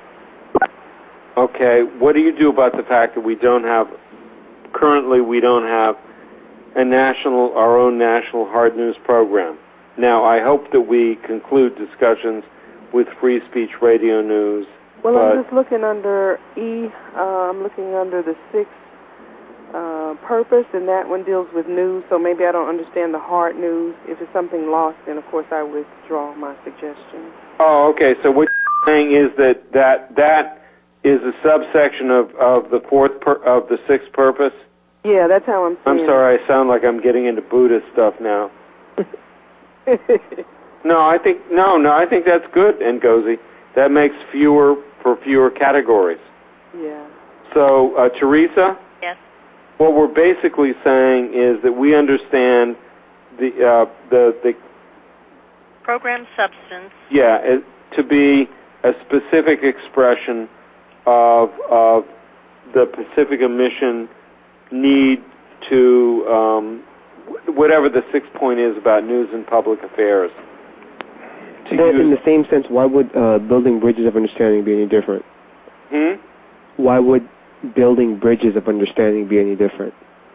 Okay, what do you do about the fact that we don't have, currently we don't have a national, our own national hard news program? Now, I hope that we conclude discussions with Free Speech Radio News. Well, but I'm just looking under E, uh, I'm looking under the sixth uh, purpose, and that one deals with news, so maybe I don't understand the hard news. If it's something lost, then of course I withdraw my suggestion. Oh, okay, so what you're saying is that that, that is a subsection of, of the fourth, per, of the sixth purpose? Yeah, that's how I'm I'm seeing sorry, I sound like I'm getting into Buddhist stuff now. it. No, I think, no, no, I think that's good, Ngozi. That makes fewer, for fewer categories. Yeah. So, uh, Teresa? Yes. What we're basically saying is that we understand the uh, the the Program substance. yeah it, to be a specific expression of of the Pacifica mission need to um, whatever the sixth point is about news and public affairs. To Then, in use, the same sense, why would uh, building bridges of understanding be any different? hmm? Why would building bridges of understanding be any different?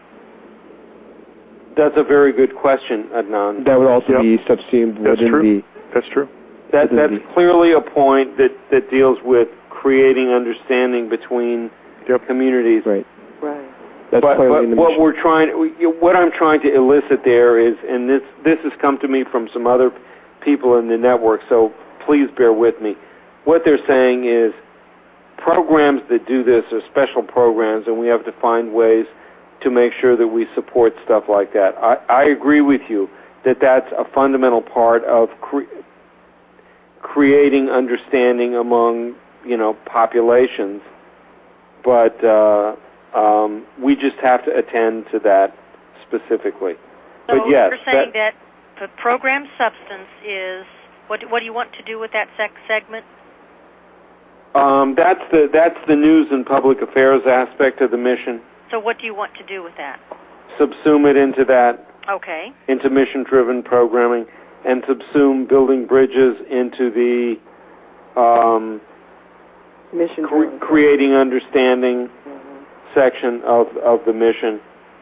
That's a very good question, Adnan. That would also Yep. be subsumed That's within true. the... That's true. That, within that's clearly a point that, that deals with creating understanding between Yep. communities. Right. Right. That's But, clearly but in the what mission. we're trying, what I'm trying to elicit there is, and this this has come to me from some other people in the network, so please bear with me. What they're saying is, programs that do this are special programs, and we have to find ways to make sure that we support stuff like that. I, I agree with you that that's a fundamental part of cre- creating understanding among, you know, populations, but uh, um, we just have to attend to that specifically. So but yes, you're saying that, the program substance is, what, what do you want to do with that sec- segment? Um, that's the that's the news and public affairs aspect of the mission. So what do you want to do with that? Subsume it into that, Okay. into mission-driven programming, and subsume building bridges into the um, Mission. cre- driven. creating understanding Mhm. section of of the mission.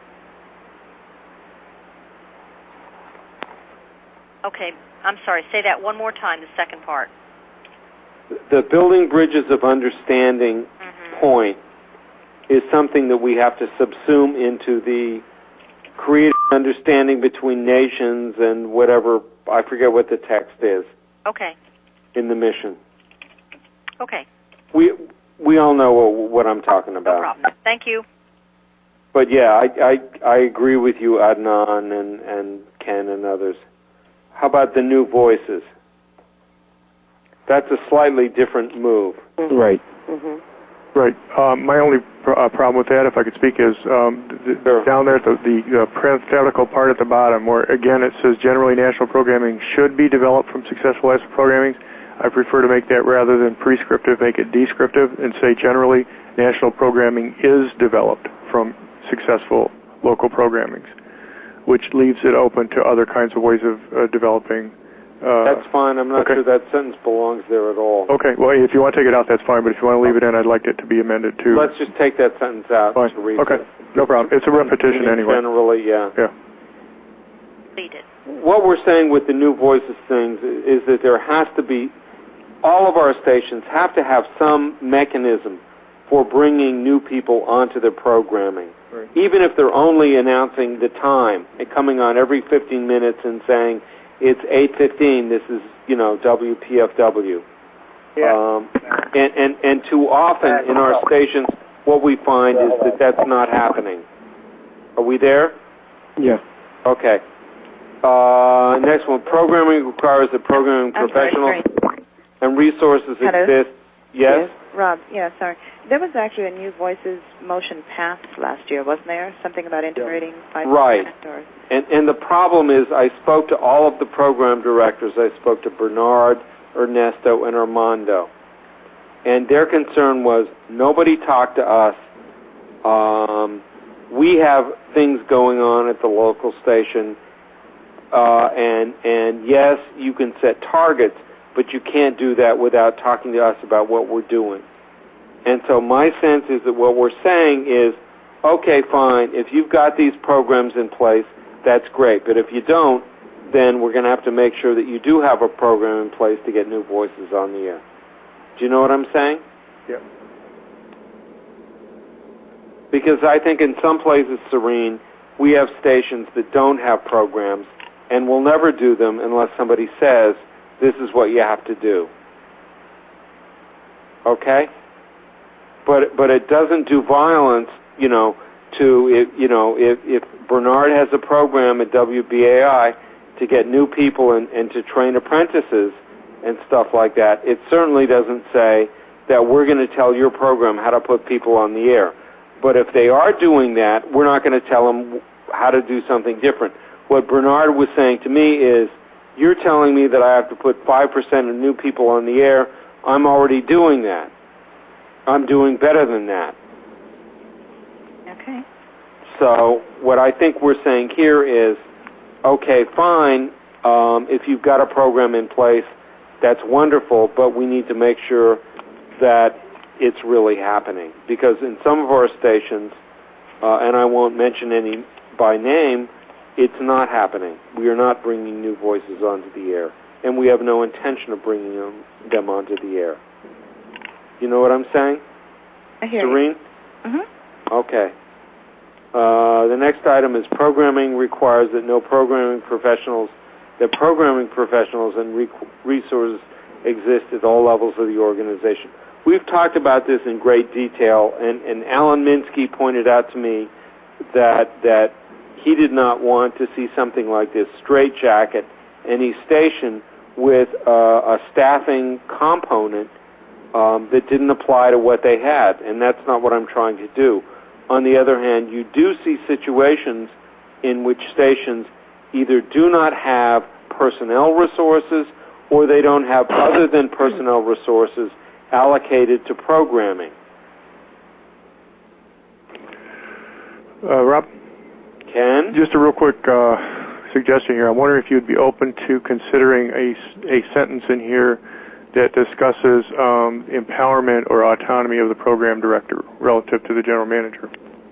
Okay. I'm sorry. Say that one more time, the second part. The building bridges of understanding Mm-hmm. point is something that we have to subsume into the create an understanding between nations and whatever, I forget what the text is. Okay. In the mission. Okay. We we all know what, what I'm talking about. No problem. Thank you. But yeah, I, I, I agree with you, Adnan and, and Ken and others. How about the new voices? That's a slightly different move. Mm-hmm. Right. Mm-hmm. Right. Um, my only pr- uh, problem with that, if I could speak, is um, th- Sure. down there at the, the uh, parenthetical part at the bottom, where again it says generally national programming should be developed from successful national programming. I prefer to make that rather than prescriptive, make it descriptive, and say generally national programming is developed from successful local programmings, which leaves it open to other kinds of ways of uh, developing. Uh, That's fine. I'm not okay. sure that sentence belongs there at all. Okay. Well, if you want to take it out, that's fine. But if you want to leave it in, I'd like it to be amended too. Let's just take that sentence out. Fine. To read Okay. it. No problem. It's a repetition anyway. Generally, yeah. Yeah. Completed. What we're saying with the new voices things is that there has to be, all of our stations have to have some mechanism for bringing new people onto their programming. Right. Even if they're only announcing the time and coming on every fifteen minutes and saying, it's eight fifteen, this is, you know, W P F W. Yeah. Um, and, and, and too often in our stations, what we find is that that's not happening. Are we there? Yeah. Okay. Uh, next one, programming requires that programming I'm professionals sorry, and resources Hello? exist. Yes? Rob, yeah, sorry. There was actually a New Voices motion passed last year, wasn't there? Something about integrating five Right. or... And, and the problem is I spoke to all of the program directors. I spoke to Bernard, Ernesto, and Armando. And their concern was nobody talked to us. Um, we have things going on at the local station. Uh, and, and yes, you can set targets, but you can't do that without talking to us about what we're doing. And so my sense is that what we're saying is, okay, fine, if you've got these programs in place, that's great. But if you don't, then we're going to have to make sure that you do have a program in place to get new voices on the air. Do you know what I'm saying? Yeah. Because I think in some places, Serene, we have stations that don't have programs, and we'll never do them unless somebody says, this is what you have to do. Okay? But but it doesn't do violence, you know, to, if, you know, if, if Bernard has a program at W B A I to get new people and, and to train apprentices and stuff like that, it certainly doesn't say that we're going to tell your program how to put people on the air. But if they are doing that, we're not going to tell them how to do something different. What Bernard was saying to me is, you're telling me that I have to put five percent of new people on the air. I'm already doing that. I'm doing better than that. Okay. So what I think we're saying here is, okay, fine, um, if you've got a program in place, that's wonderful, but we need to make sure that it's really happening. Because in some of our stations, uh, and I won't mention any by name, it's not happening. We are not bringing new voices onto the air, and we have no intention of bringing them, them onto the air. You know what I'm saying? I hear Serene? you. Mm-hmm. Okay. Uh, the next item is programming requires that no programming professionals, that programming professionals and re- resources exist at all levels of the organization. We've talked about this in great detail, and, and Alan Minsky pointed out to me that that he did not want to see something like this straitjacket any station with uh, a staffing component um, that didn't apply to what they had, and that's not what I'm trying to do. On the other hand, you do see situations in which stations either do not have personnel resources or they don't have other than personnel resources allocated to programming. Uh, Rob? Ken? Just a real quick uh, suggestion here. I'm wondering if you'd be open to considering a, a sentence in here that discusses um, empowerment or autonomy of the program director relative to the general manager.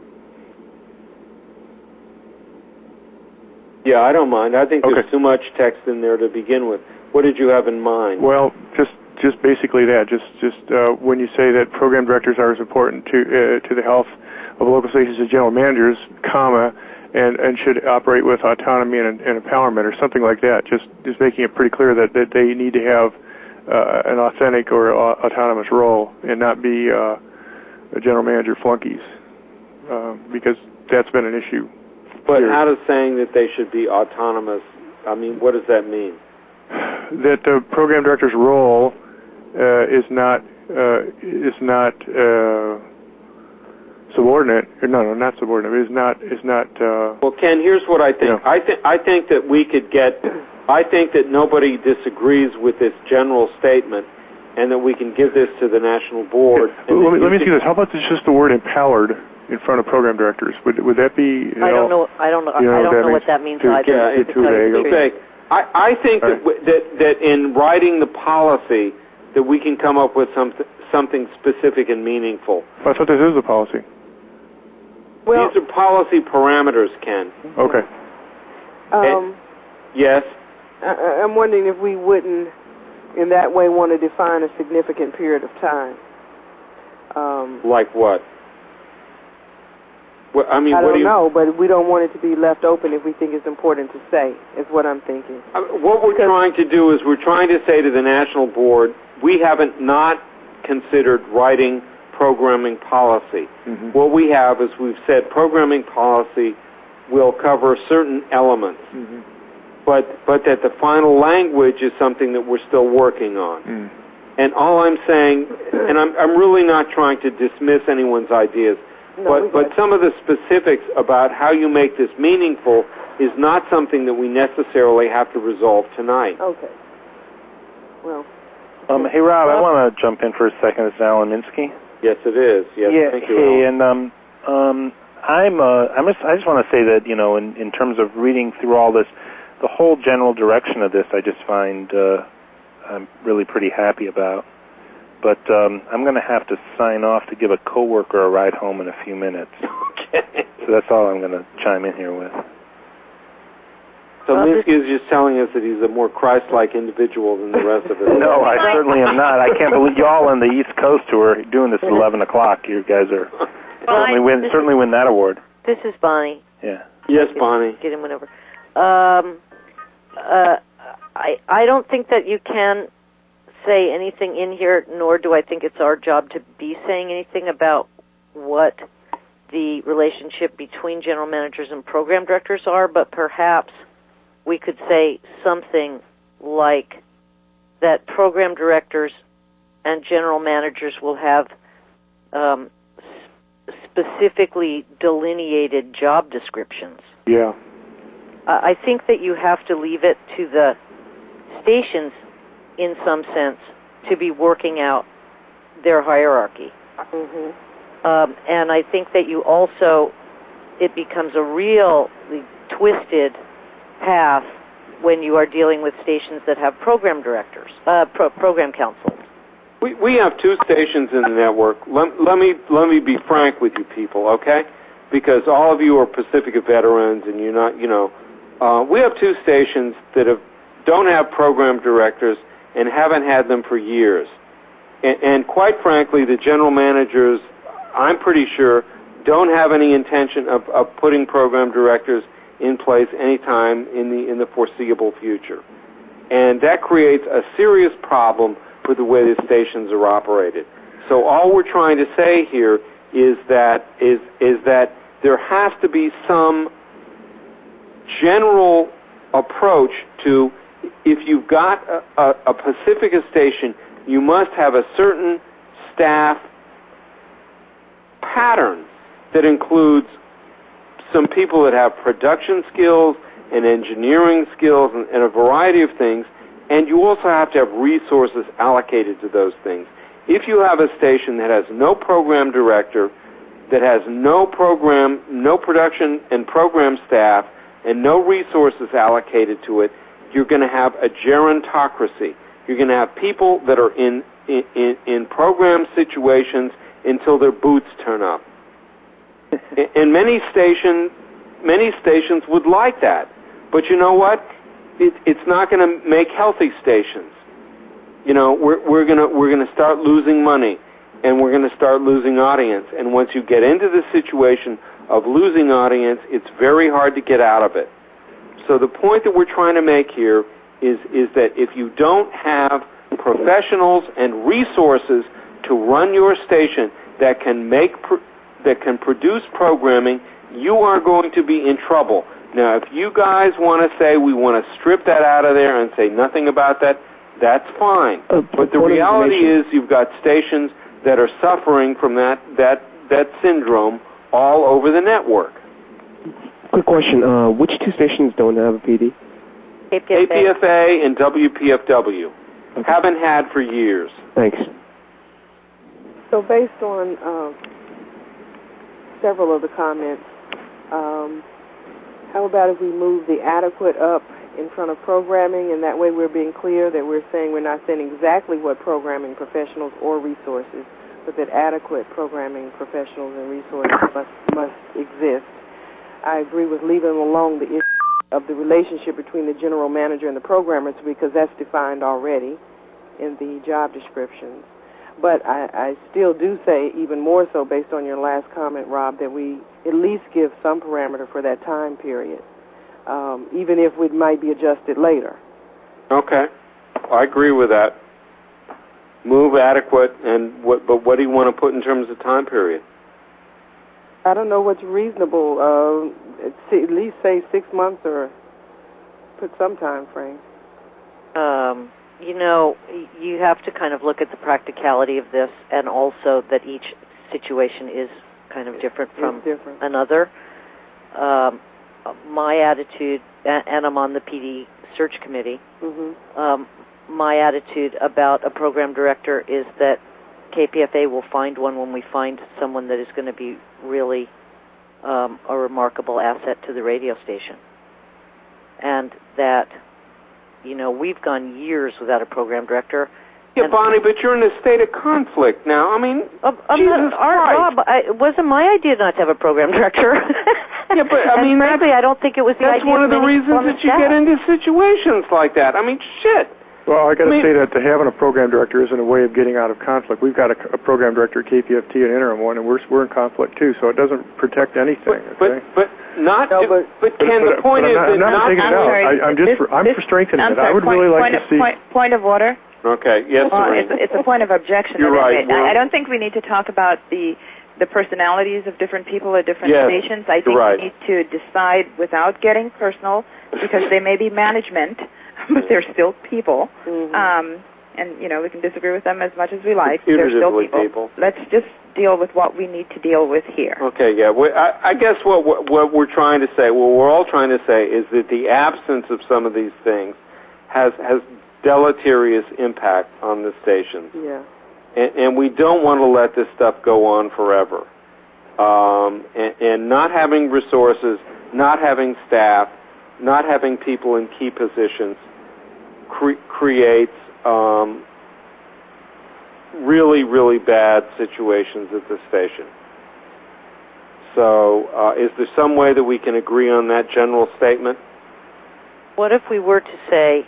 Yeah, I don't mind. I think there's Okay. too much text in there to begin with. What did you have in mind? Well, just just basically that. Just just uh, when you say that program directors are as important to uh, to the health of local stations as general managers, comma, and, and should operate with autonomy and, and empowerment or something like that. Just just making it pretty clear that, that they need to have uh, an authentic or uh, autonomous role and not be uh, a general manager flunkies, uh, because that's been an issue. But here. how does saying that they should be autonomous, I mean, what does that mean? That the program director's role uh, is not uh, is not uh, subordinate. Or no, no, not subordinate. Is not is not. Uh, well, Ken, here's what I think. You know. I think I think that we could get. I think that nobody disagrees with this general statement, and that we can give this to the national board. Yeah. Let me let me see this. How about just the word empowered in front of program directors? Would would that be? I don't know. I don't know. You know I don't what know what that means too, either. Yeah, it's too vague. Too vague. I, I think that, right. that that in writing the policy that we can come up with some, something specific and meaningful. I thought this is a policy. Well, these are policy parameters, Ken. Okay. Um, yes. I, I'm wondering if we wouldn't, in that way, want to define a significant period of time. Um, like what? Well, I mean, I what don't do you, know, but we don't want it to be left open if we think it's important to say, is what I'm thinking. I mean, what we're trying to do is we're trying to say to the national board, we haven't not considered writing programming policy. Mm-hmm. What we have is we've said programming policy will cover certain elements, mm-hmm. but but that the final language is something that we're still working on. Mm. And all I'm saying, and I'm I'm really not trying to dismiss anyone's ideas, No, but but got some of the specifics about how you make this meaningful is not something that we necessarily have to resolve tonight. Okay. Well. Um, hey, Rob, I want to jump in for a second. It's Alan Minsky. Yes, it is. Yes, yeah, thank you. Hey, Alan. and um, um, I'm uh, I'm just, I just want to say that, you know, in, in terms of reading through all this, the whole general direction of this, I just find uh, I'm really pretty happy about. But um, I'm going to have to sign off to give a coworker a ride home in a few minutes. Okay. So that's all I'm going to chime in here with. So Well, Minsky is just telling us that he's a more Christ-like individual than the rest of us. No, I certainly am not. I can't believe y'all on the East Coast who are doing this at eleven o'clock. You guys are certainly win certainly win that award. This is Bonnie. Yeah. Yes, Bonnie. Get him whenever. Um, uh, I I don't think that you can say anything in here, nor do I think it's our job to be saying anything about what the relationship between general managers and program directors are, but perhaps we could say something like that program directors and general managers will have um, s- specifically delineated job descriptions. Yeah. Uh, I think that you have to leave it to the stations, in some sense, to be working out their hierarchy. Mm-hmm. Um, and I think that you also, it becomes a really twisted path when you are dealing with stations that have program directors, uh, pro- program councils. We we have two stations in the network. Let, let me let me be frank with you people, okay? Because all of you are Pacifica veterans, and you're not, you know. Uh, we have two stations that have don't have program directors and haven't had them for years. And, and quite frankly, the general managers, I'm pretty sure, don't have any intention of, of putting program directors in place anytime in the in the foreseeable future. And that creates a serious problem with the way the stations are operated. So all we're trying to say here is that is is that there has to be some general approach to, if you've got a, a, a Pacifica station, you must have a certain staff pattern that includes some people that have production skills and engineering skills and, and a variety of things, and you also have to have resources allocated to those things. If you have a station that has no program director, that has no program, no production and program staff, and no resources allocated to it, you're going to have a gerontocracy. You're going to have people that are in, in, in program situations until their boots turn up. And many stations, many stations would like that, but you know what? It, it's not going to make healthy stations. You know, we're we're gonna we're gonna start losing money, and we're going to start losing audience. And once you get into this situation of losing audience, it's very hard to get out of it. So the point that we're trying to make here is, is that if you don't have professionals and resources to run your station that can make pr- that can produce programming, you are going to be in trouble. Now, if you guys want to say we want to strip that out of there and say nothing about that, that's fine. Uh, but the reality is you've got stations that are suffering from that, that, that syndrome all over the network. Quick question. Uh, which two stations don't have a P D? K P F A, K P F A and W P F W. Okay. Haven't had for years. Thanks. So based on um, several of the comments, um, how about if we move the adequate up in front of programming, and that way we're being clear that we're saying we're not saying exactly what programming professionals or resources, but that adequate programming professionals and resources must, must exist. I agree with leaving alone the issue of the relationship between the general manager and the programmers, because that's defined already in the job descriptions. But I, I still do say, even more so based on your last comment, Rob, that we at least give some parameter for that time period, um, even if it might be adjusted later. Okay. I agree with that. Move adequate, and what, but what do you want to put in terms of time period? I don't know what's reasonable. Uh, at least say six months or put some time frame. Um, you know, you have to kind of look at the practicality of this, and also that each situation is kind of different from different. another. Um, my attitude, and I'm on the P D search committee, mm-hmm. um, my attitude about a program director is that K P F A will find one when we find someone that is going to be really um, a remarkable asset to the radio station. And that, you know, we've gone years without a program director. Yeah, Bonnie, but you're in a state of conflict now. I mean, uh, Jesus not, our, Christ. Rob, I, it wasn't my idea not to have a program director. Yeah, but I mean, frankly, I don't think it was the that's idea one of the of reasons that you get into situations like that. I mean, shit. Well, I got to I mean, say that to having a program director isn't a way of getting out of conflict. We've got a, a program director at K P F T, an interim one, and we're we're in conflict too. So it doesn't protect anything. But okay? but, but not. No, but, but, but Ken, but, the point but is I'm not, that I'm not taking it not. out. sorry, I, I'm just this, for, I'm this, for strengthening I'm it. sorry, I would point, really like point to of, see. Point, point of order. Okay. Yes. Well, Serene. it's, it's a point of objection. You're that right. I, I don't think we need to talk about the the personalities of different people at different Yes, stations. I think you're right. we need to decide without getting personal, because they may be management, but they're still people. mm-hmm. Um, and, you know, we can disagree with them as much as we like. They're still people. people. Let's just deal with what we need to deal with here. Okay, yeah. We, I, I guess what, what what we're trying to say, what we're all trying to say, is that the absence of some of these things has has deleterious impact on the stations. Yeah. And, and we don't want to let this stuff go on forever. Um, and, and not having resources, not having staff, not having people in key positions cre- creates um, really, really bad situations at the station. So uh, is there some way that we can agree on that general statement? What if we were to say,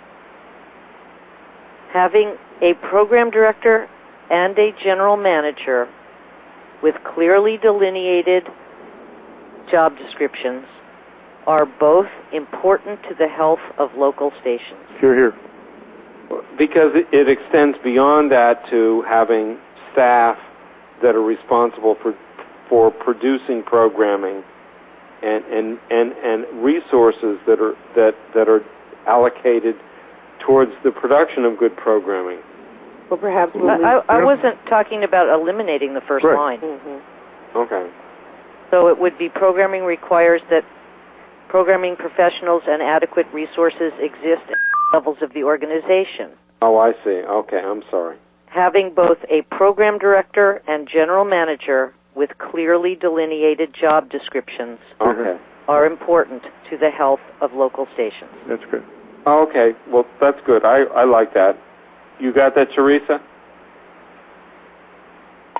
having a program director and a general manager with clearly delineated job descriptions are both important to the health of local stations? Here, here. Because it, it extends beyond that to having staff that are responsible for for producing programming, and and, and, and resources that are that that are allocated towards the production of good programming. Well, perhaps we'll I, I, I wasn't talking about eliminating the first Right. line. Mm-hmm. Okay. So it would be programming requires that programming professionals and adequate resources exist at levels of the organization. Oh, I see. Okay, I'm sorry. Having both a program director and general manager with clearly delineated job descriptions Okay. are important to the health of local stations. That's good. Oh, okay. Well, that's good. I, I like that. You got that, Teresa?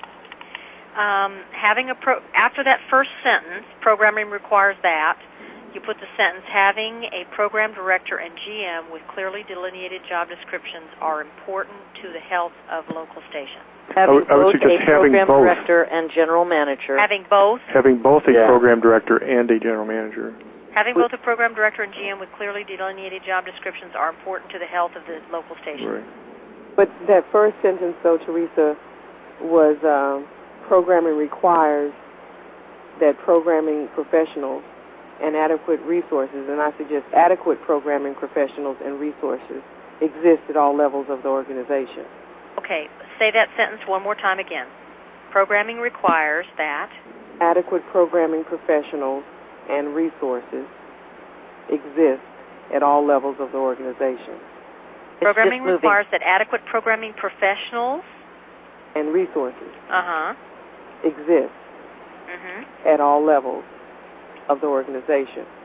Um, having a pro- after that first sentence, programming requires that. you put the sentence, having a program director and G M with clearly delineated job descriptions are important to the health of local stations. Having I would, I would both suggest a having program both. director and general manager. Having both? Having both a Yeah. program director and a general manager. Having both a program director and G M with clearly delineated job descriptions are important to the health of the local station. Right. But that first sentence, though, Teresa, was um, programming requires that programming professionals and adequate resources, and I suggest adequate programming professionals and resources exist at all levels of the organization. Okay, say that sentence one more time again. Programming requires that adequate programming professionals and resources exist at all levels of the organization. Programming requires that adequate programming professionals and resources uh-huh. exist mm-hmm. at all levels of the organization.